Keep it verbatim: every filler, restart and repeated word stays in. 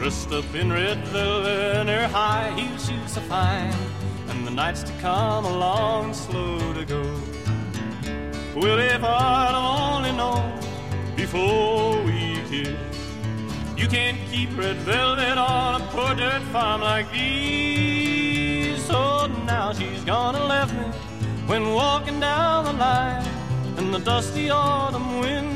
dressed up in red velvet and her high heel shoes so fine, and the nights to come along slow to go. Well, if I'd only known before we kissed, you can't keep red velvet on a poor dirt farm like these. So now she's gone and left me when walking down the line, and the dusty autumn wind